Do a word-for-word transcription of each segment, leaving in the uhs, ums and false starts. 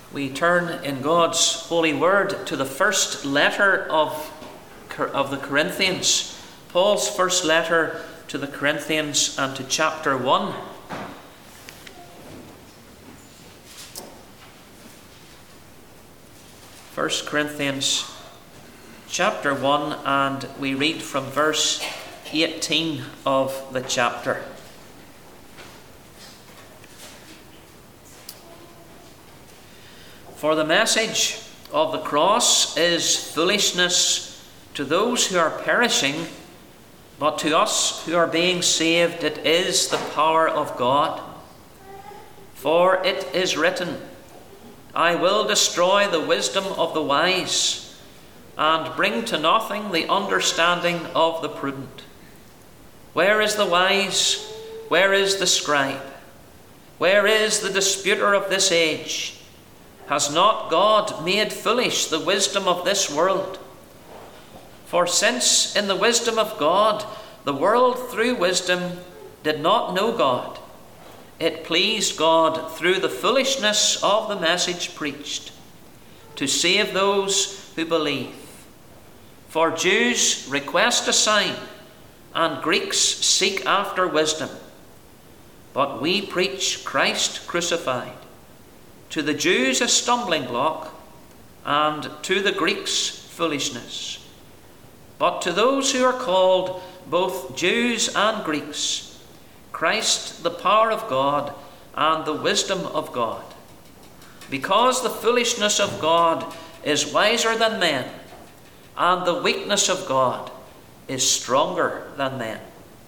We turn in God's holy word to the first letter of, of the Corinthians, Paul's first letter to the Corinthians, and to chapter one. First Corinthians chapter one, and we read from verse eighteen of the chapter. For the message of the cross is foolishness to those who are perishing, but to us who are being saved it is the power of God. For it is written, I will destroy the wisdom of the wise, and bring to nothing the understanding of the prudent. Where is the wise? Where is the scribe? Where is the disputer of this age? Has not God made foolish the wisdom of this world? For since in the wisdom of God, the world through wisdom did not know God, it pleased God through the foolishness of the message preached to save those who believe. For Jews request a sign, and Greeks seek after wisdom. But we preach Christ crucified, to the Jews a stumbling block, and to the Greeks foolishness. But to those who are called, both Jews and Greeks, Christ the power of God and the wisdom of God. Because the foolishness of God is wiser than men, and the weakness of God is stronger than men.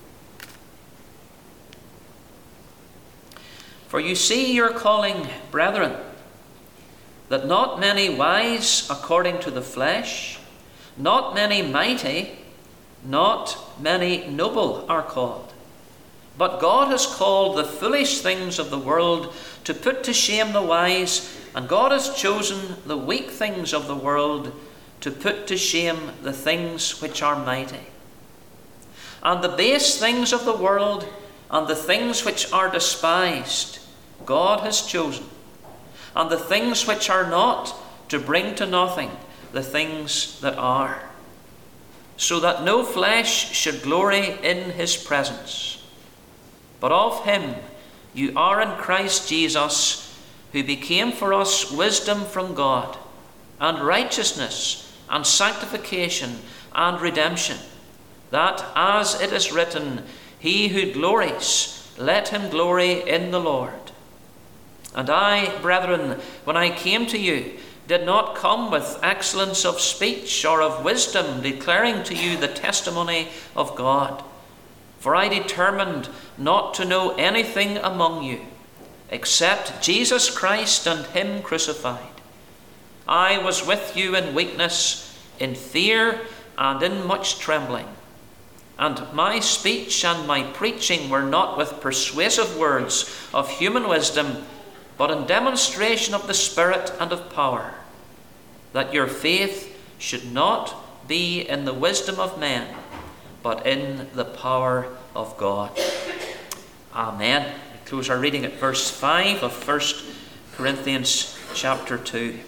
For you see your calling, brethren, that not many wise according to the flesh, not many mighty, not many noble are called. But God has called the foolish things of the world to put to shame the wise, and God has chosen the weak things of the world to put to shame the things which are mighty. And the base things of the world, and the things which are despised, God has chosen, and the things which are not, to bring to nothing the things that are, so that no flesh should glory in his presence. But of him you are in Christ Jesus, who became for us wisdom from God, and righteousness, and sanctification, and redemption, that, as it is written, he who glories, let him glory in the Lord. And I, brethren, when I came to you, did not come with excellence of speech or of wisdom, declaring to you the testimony of God. For I determined not to know anything among you, except Jesus Christ and him crucified. I was with you in weakness, in fear, and in much trembling. And my speech and my preaching were not with persuasive words of human wisdom, but in demonstration of the Spirit and of power, that your faith should not be in the wisdom of men, but in the power of God. Amen. We close our reading at verse five of First Corinthians chapter two.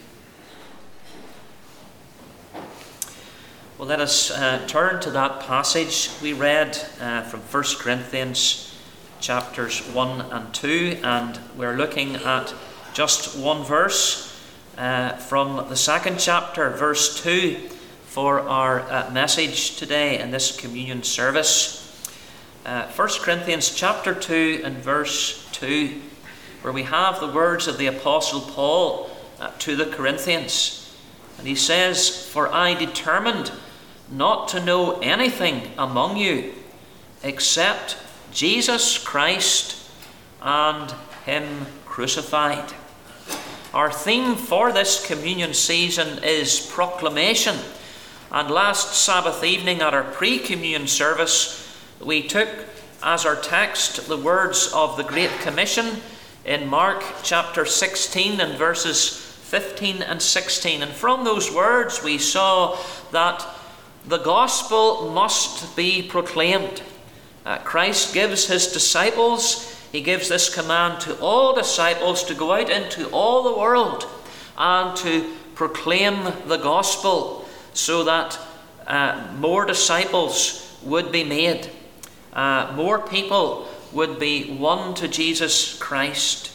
Well, let us uh, turn to that passage we read uh, from First Corinthians chapters one and two, and we're looking at just one verse uh, from the second chapter, verse two, for our uh, message today in this communion service. Uh, First Corinthians chapter two and verse two, where we have the words of the Apostle Paul uh, to the Corinthians. And he says, For I determined not to know anything among you except Jesus Christ and him crucified. Our theme for this communion season is proclamation. And last Sabbath evening at our pre-communion service, we took as our text the words of the Great Commission in Mark chapter sixteen and verses fifteen and sixteen. And from those words we saw that the gospel must be proclaimed. Uh, Christ gives his disciples, he gives this command to all disciples to go out into all the world and to proclaim the gospel so that uh, more disciples would be made. Uh, more people would be won to Jesus Christ.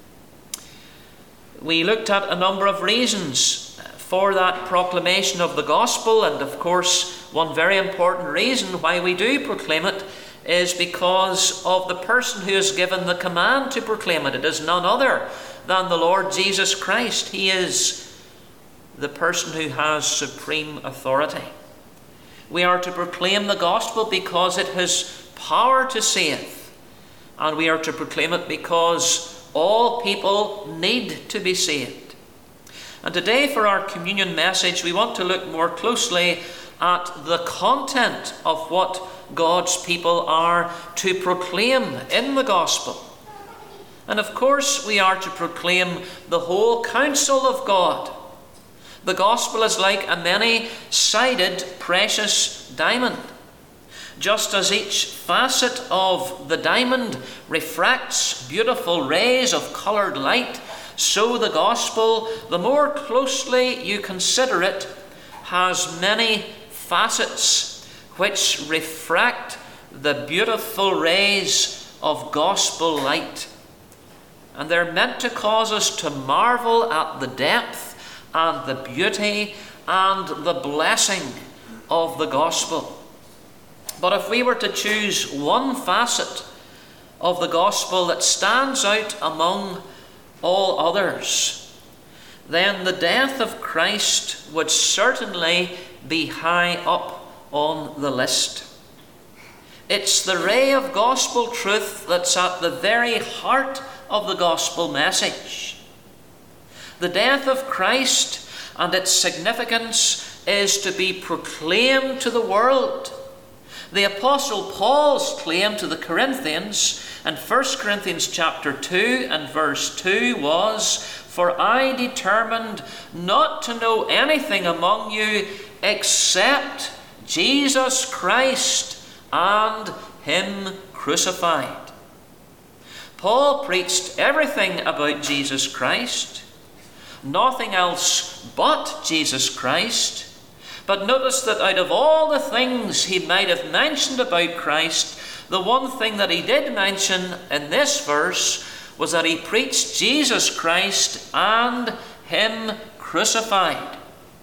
We looked at a number of reasons for that proclamation of the gospel, and of course one very important reason why we do proclaim it is because of the person who is given the command to proclaim it. It is none other than the Lord Jesus Christ. He is the person who has supreme authority. We are to proclaim the gospel because it has power to save, and we are to proclaim it because all people need to be saved. And today, for our communion message, we want to look more closely at the content of what God's people are to proclaim in the gospel. And of course, we are to proclaim the whole counsel of God. The gospel is like a many-sided precious diamond. Just as each facet of the diamond refracts beautiful rays of coloured light, so the gospel, the more closely you consider it, has many facets which refract the beautiful rays of gospel light. And they're meant to cause us to marvel at the depth and the beauty and the blessing of the gospel. But if we were to choose one facet of the gospel that stands out among all others, then the death of Christ would certainly be high up on the list. It's the ray of gospel truth that's at the very heart of the gospel message. The death of Christ and its significance is to be proclaimed to the world. The Apostle Paul's claim to the Corinthians in First Corinthians chapter two and verse two was, "For I determined not to know anything among you except Jesus Christ and Him crucified." Paul preached everything about Jesus Christ, nothing else but Jesus Christ. But notice that out of all the things he might have mentioned about Christ, the one thing that he did mention in this verse was that he preached Jesus Christ and Him crucified.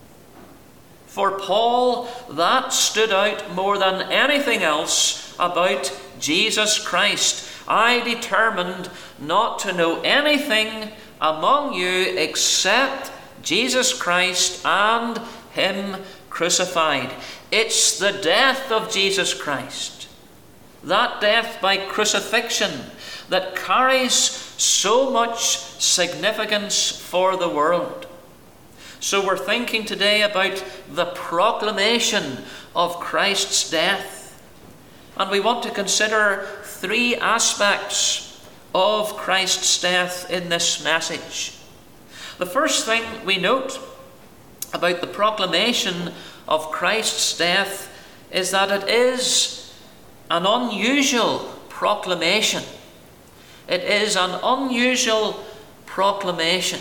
For Paul, that stood out more than anything else about Jesus Christ. "I determined not to know anything among you except Jesus Christ and Him crucified." It's the death of Jesus Christ, that death by crucifixion, that carries so much significance for the world. So we're thinking today about the proclamation of Christ's death. And we want to consider three aspects of Christ's death in this message. The first thing we note about the proclamation of Christ's death is that it is an unusual proclamation. It is an unusual proclamation.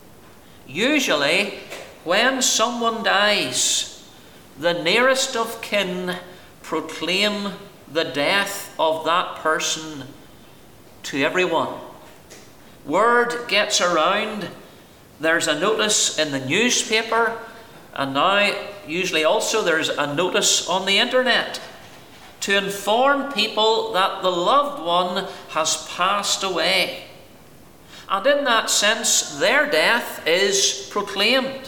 Usually, when someone dies, the nearest of kin proclaim the death of that person to everyone. Word gets around, there's a notice in the newspaper, and now usually also there's a notice on the internet to inform people that the loved one has passed away. And in that sense, their death is proclaimed.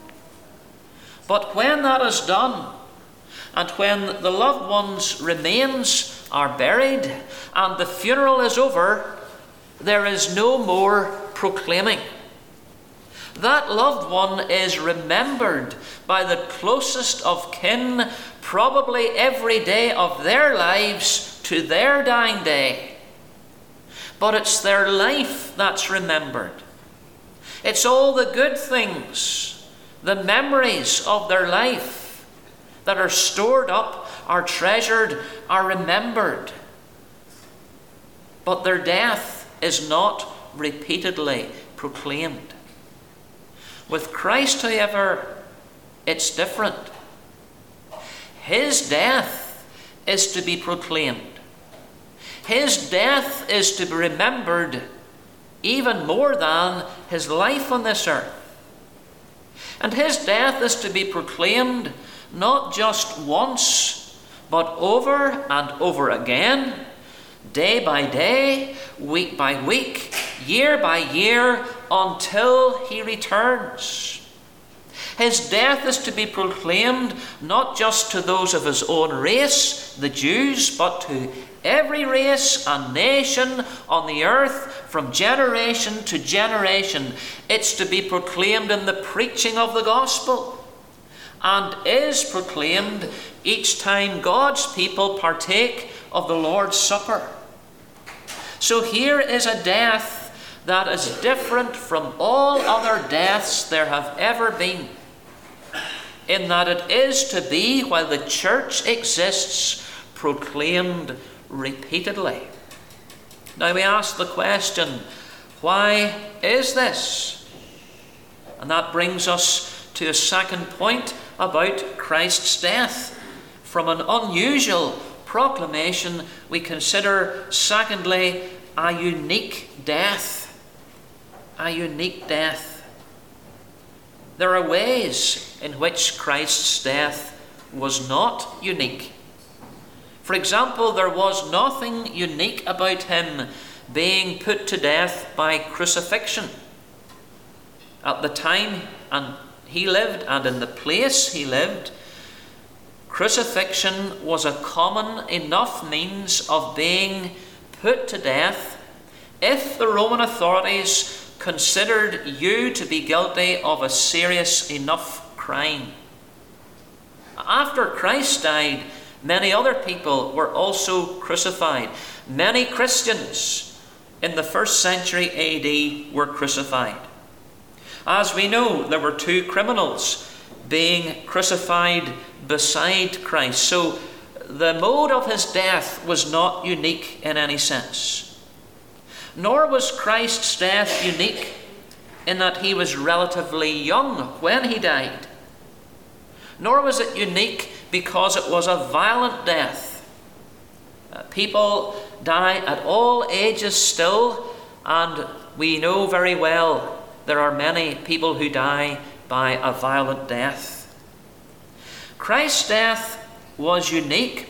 But when that is done, and when the loved one's remains are buried and the funeral is over, there is no more proclaiming. That loved one is remembered by the closest of kin, probably every day of their lives to their dying day. But it's their life that's remembered. It's all the good things, the memories of their life that are stored up, are treasured, are remembered. But their death is not repeatedly proclaimed. With Christ, however, it's different. His death is to be proclaimed. His death is to be remembered even more than his life on this earth. And his death is to be proclaimed not just once, but over and over again, day by day, week by week, year by year, until he returns. His death is to be proclaimed not just to those of his own race, the Jews, but to every race and nation on the earth from generation to generation. It's to be proclaimed in the preaching of the gospel, and is proclaimed each time God's people partake of the Lord's Supper. So here is a death that is different from all other deaths there have ever been, in that it is to be, while the church exists, proclaimed repeatedly. Now we ask the question, why is this? And that brings us to a second point about Christ's death. From an unusual proclamation, we consider, secondly, a unique death. A unique death. There are ways in which Christ's death was not unique. For example, there was nothing unique about him being put to death by crucifixion. At the time and he lived and in the place he lived, crucifixion was a common enough means of being put to death if the Roman authorities considered you to be guilty of a serious enough crime. After Christ died, many other people were also crucified. Many Christians in the first century A D were crucified. As we know, there were two criminals being crucified beside Christ. So the mode of his death was not unique in any sense. Nor was Christ's death unique in that he was relatively young when he died. Nor was it unique because it was a violent death. Uh, people die at all ages still, and we know very well there are many people who die by a violent death. Christ's death was unique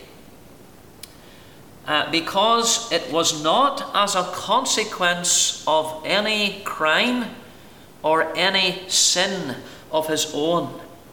Uh, because it was not as a consequence of any crime or any sin of his own.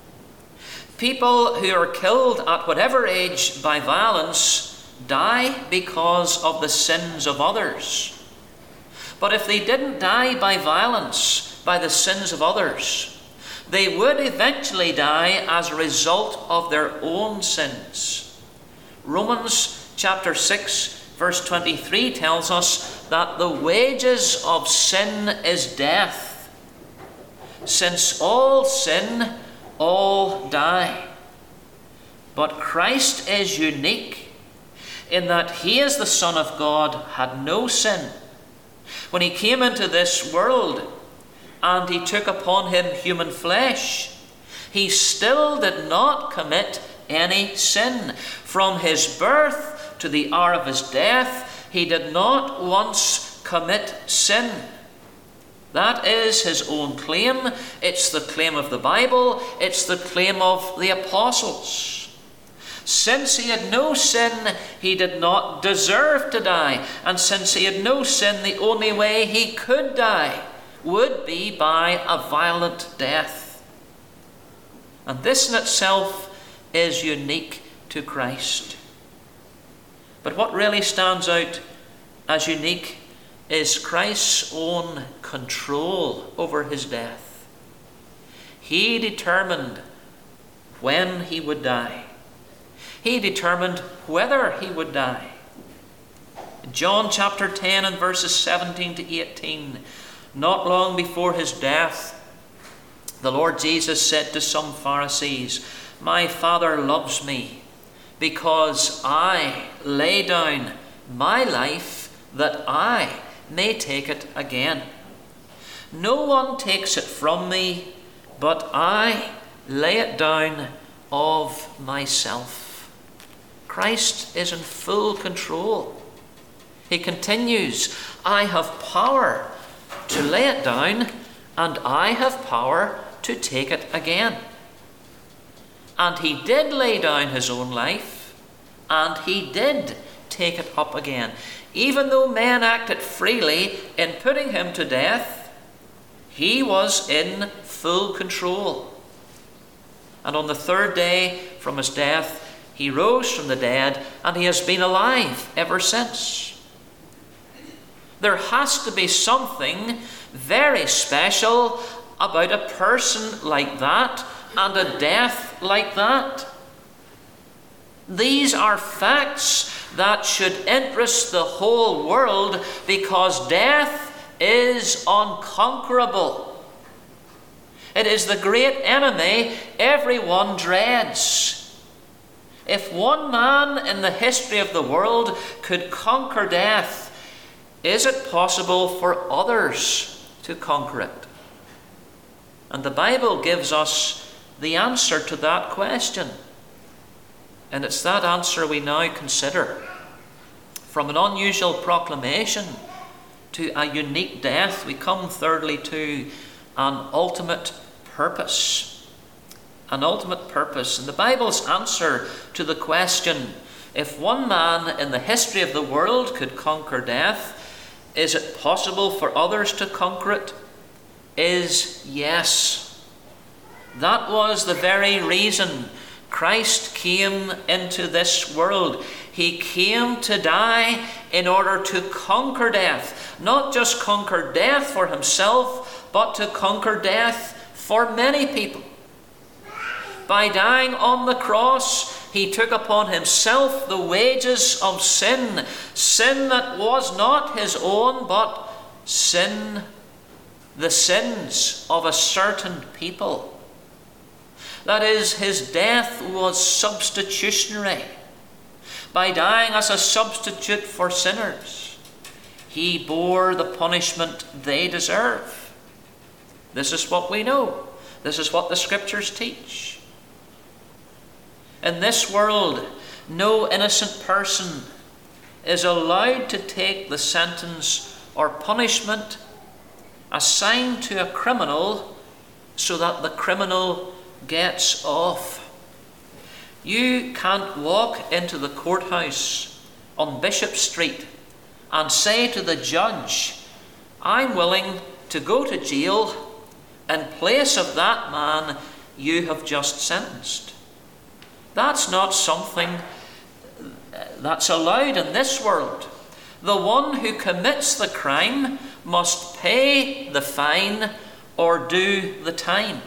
People who are killed at whatever age by violence die because of the sins of others. But if they didn't die by violence, by the sins of others, they would eventually die as a result of their own sins. Romans Chapter six, verse twenty-three tells us that the wages of sin is death. Since all sin, all die. But Christ is unique in that he, as the Son of God, had no sin. When he came into this world and he took upon him human flesh, he still did not commit any sin. From his birth to the hour of his death, he did not once commit sin. That is his own claim. It's the claim of the Bible. It's the claim of the apostles. Since he had no sin, he did not deserve to die. And since he had no sin, the only way he could die would be by a violent death. And this in itself is unique to Christ. But what really stands out as unique is Christ's own control over his death. He determined when he would die. He determined whether he would die. In John chapter ten and verses seventeen to eighteen, not long before his death, the Lord Jesus said to some Pharisees, "My Father loves me, because I lay down my life that I may take it again. No one takes it from me, but I lay it down of myself. Christ is in full control. He continues, I have power to lay it down, and I have power to take it again. And he did lay down his own life, and he did take it up again. Even though men acted freely in putting him to death, he was in full control. And on the third day from his death, he rose from the dead, and he has been alive ever since. There has to be something very special about a person like that and a death like that. These are facts that should interest the whole world, because death is unconquerable. It is the great enemy everyone dreads. If one man in the history of the world could conquer death, is it possible for others to conquer it? And the Bible gives us the answer to that question. And it's that answer we now consider. From an unusual proclamation to a unique death, we come thirdly to an ultimate purpose. An ultimate purpose. And the Bible's answer to the question, if one man in the history of the world could conquer death, is it possible for others to conquer it? Is yes. That was the very reason Christ came into this world. He came to die in order to conquer death. Not just conquer death for himself, but to conquer death for many people. By dying on the cross, he took upon himself the wages of sin. Sin that was not his own, but sin, the sins of a certain people. That is, his death was substitutionary. By dying as a substitute for sinners, he bore the punishment they deserve. This is what we know. This is what the Scriptures teach. In this world, no innocent person is allowed to take the sentence or punishment assigned to a criminal so that the criminal gets off. You can't walk into the courthouse on Bishop Street and say to the judge, I'm willing to go to jail in place of that man you have just sentenced. That's not something that's allowed in this world. The one who commits the crime must pay the fine or do the time.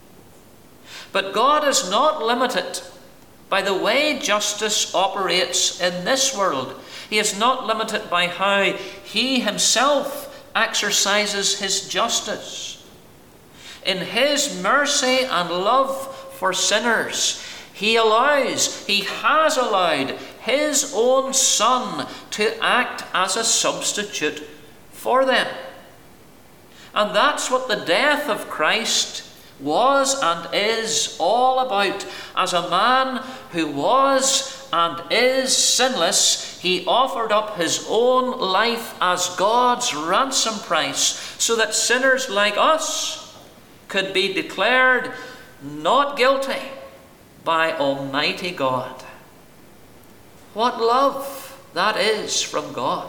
But God is not limited by the way justice operates in this world. He is not limited by how he himself exercises his justice. In his mercy and love for sinners, he allows, he has allowed his own Son to act as a substitute for them. And that's what the death of Christ was and is all about. As a man who was and is sinless, he offered up his own life as God's ransom price, so that sinners like us could be declared not guilty by Almighty God. What love that is from God.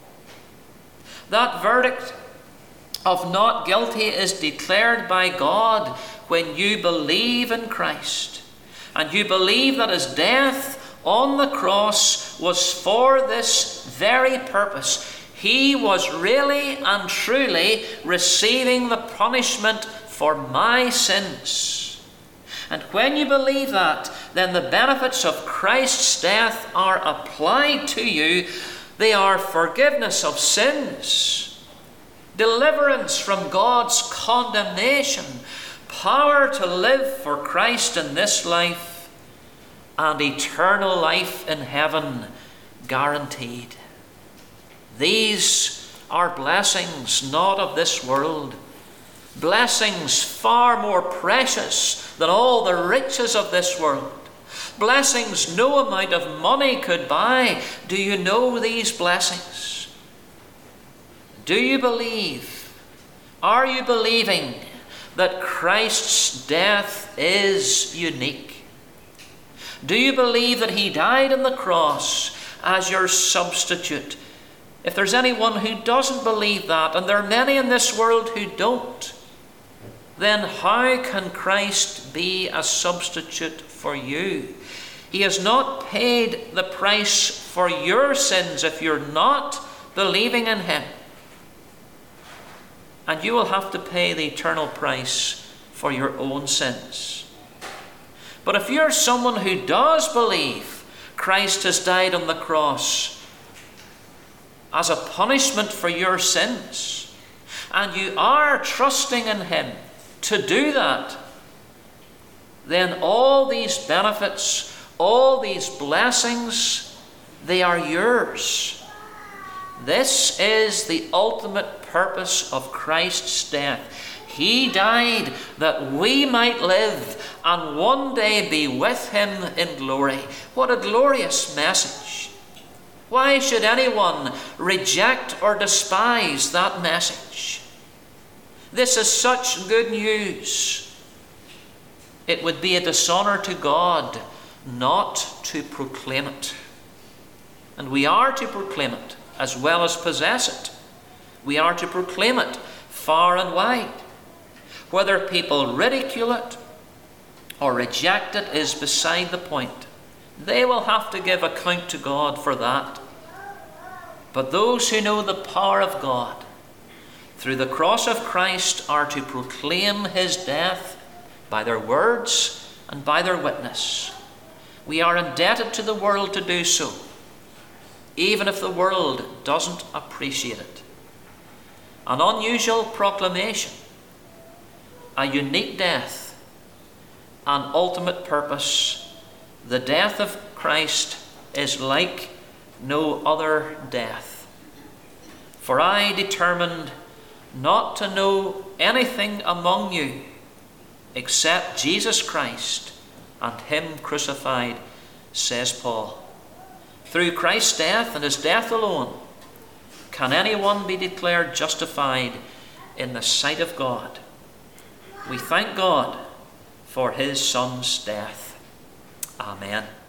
That verdict of not guilty is declared by God when you believe in Christ, and you believe that his death on the cross was for this very purpose. He was really and truly receiving the punishment for my sins. And when you believe that, then the benefits of Christ's death are applied to you. They are forgiveness of sins, deliverance from God's condemnation, power to live for Christ in this life, and eternal life in heaven guaranteed. These are blessings not of this world, blessings far more precious than all the riches of this world, blessings no amount of money could buy. Do you know these blessings? Do you believe? Are you believing that Christ's death is unique? Do you believe that he died on the cross as your substitute? If there's anyone who doesn't believe that, and there are many in this world who don't, then how can Christ be a substitute for you? He has not paid the price for your sins if you're not believing in him. And you will have to pay the eternal price for your own sins. But if you're someone who does believe Christ has died on the cross as a punishment for your sins, and you are trusting in him to do that, then all these benefits, all these blessings, they are yours. This is the ultimate purpose of Christ's death. He died that we might live and one day be with him in glory. What a glorious message. Why should anyone reject or despise that message? This is such good news. It would be a dishonor to God not to proclaim it. And we are to proclaim it as well as possess it. We are to proclaim it far and wide. Whether people ridicule it or reject it is beside the point. They will have to give account to God for that. But those who know the power of God through the cross of Christ are to proclaim his death by their words and by their witness. We are indebted to the world to do so, even if the world doesn't appreciate it. An unusual proclamation, a unique death, an ultimate purpose. The death of Christ is like no other death. For I determined not to know anything among you except Jesus Christ and him crucified, says Paul. Through Christ's death and his death alone can anyone be declared justified in the sight of God. We thank God for his Son's death. Amen.